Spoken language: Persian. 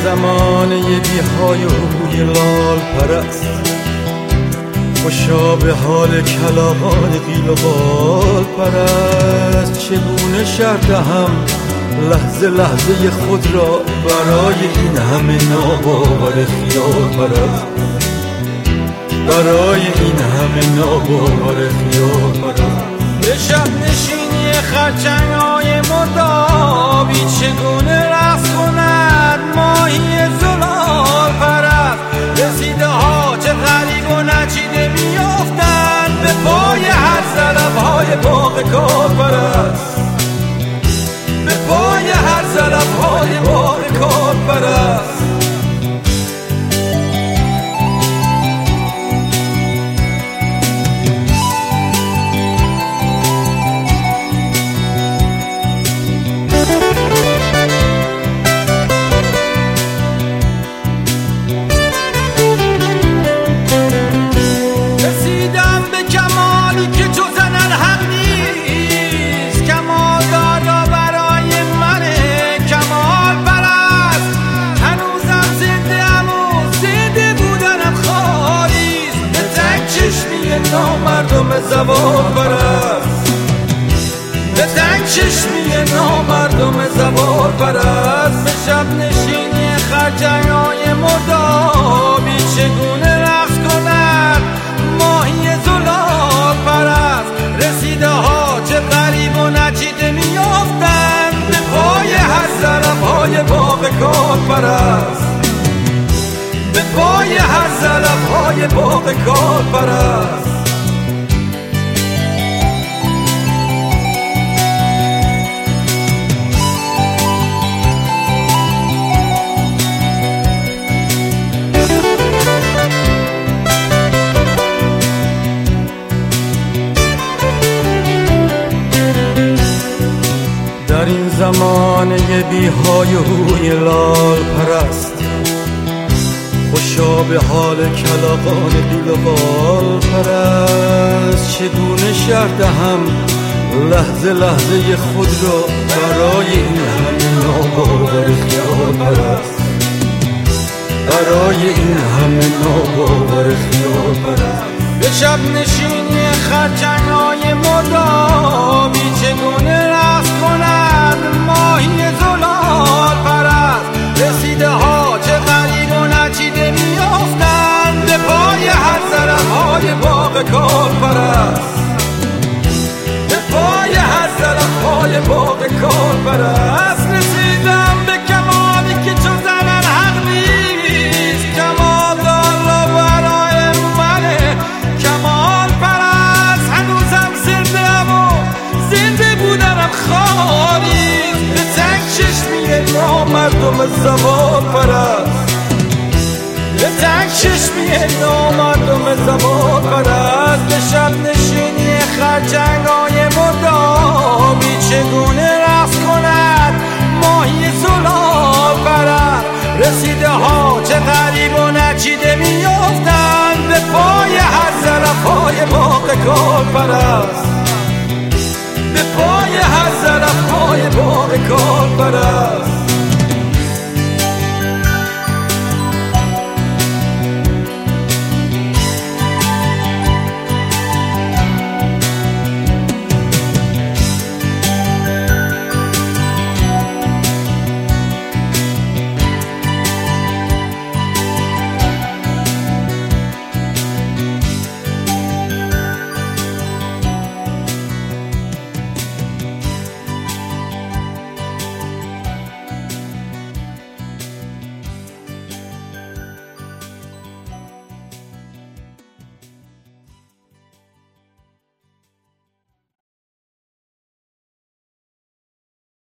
زمانه بی‌های و روی لال پرست، خوشا به حال کلاغان قیل و بال پرست. چگونه شرط هم لحظه لحظه خود را برای این همه ناباور خیال پرست، برای این همه ناباور خیال پرست. به شب نشینی خرچنگ‌های مردابی چگونه رقص کند ماهی زلال پرست. رسیده ها چه غریب و نچیده میافتند به پای هر ظرف‌های باغ کار پرست، به پای هر ظرف‌های باغ کار پرست. مردم زوال پرست، به تنگ چشمی نامردم زوال پرست. به شب نشینی خرچنگ‌های مردابی چگونه رقص کند ماهی زلال پرست. رسیده ها چه غریب و نچیده میافتند به پای هر ظرف‌های باغ کار پرست، به پای هر ظرف‌های باغ کار پرست. در این زمانه بی‌های و روی لال پرست، خوشا به حال کلاغان قیل و بال پرست. چگونه شرط هم لحظه لحظه خود را برای این همه ناباور خیال پرست، برای این همه ناباور خیال پرست. به شب نشینی خرچنگ‌های مردابی چگونه رقص کند ماهی زلال پرست. رسیده ها چه غریب و نچیده میافتند به پای هر ظرف‌های باغ کار پرست، به پای هر ظرف‌های باغ کار پرست. رسیدم به کمالی که چون زنن حق نیست، کمال دالا برای منه کمال پرست. هنوزم زنده‌ام و زنده بودنم خالی، به تنگ چشمی نامردم زوال پرست، به تنگ چشمی نامردم زوال پرست. به شب نشینی خرچنگ‌های مردابی چگونه رقص کند ماهی زلال پرست. رسیده ها چه غریب و نچیده میافتند به پای هر ظرف‌های باغ کار پرست، به پای هر ظرف‌های باغ کار پرست.